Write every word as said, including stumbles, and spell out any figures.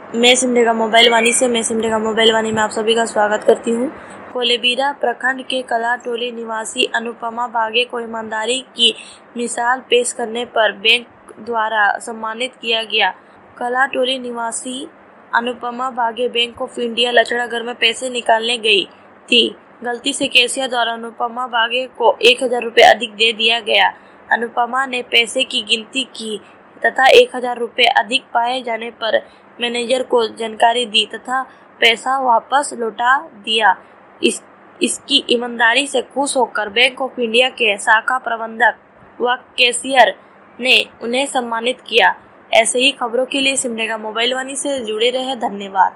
मैं सिमडेगा मोबाइल वाणी से मैं सिमडेगा मोबाइल वाणी में आप सभी का स्वागत करती हूँ। कोलेबिरा प्रखंड के कलाटोली निवासी अनुपमा बागे को ईमानदारी की मिसाल पेश करने पर बैंक द्वारा सम्मानित किया गया। कलाटोली निवासी अनुपमा बागे बैंक ऑफ इंडिया लचड़ागर में पैसे निकालने गई थी। गलती से कैशियर द्वारा अनुपमा बागे को एक हजार रुपये अधिक दे दिया गया। अनुपमा ने पैसे की गिनती की तथा एक हजार रुपये अधिक पाए जाने पर मैनेजर को जानकारी दी तथा पैसा वापस लौटा दिया। इस इसकी ईमानदारी से खुश होकर बैंक ऑफ इंडिया के शाखा प्रबंधक व कैशियर ने उन्हें सम्मानित किया। ऐसे ही खबरों के लिए सिमडेगा मोबाइल वाणी से जुड़े रहे। धन्यवाद।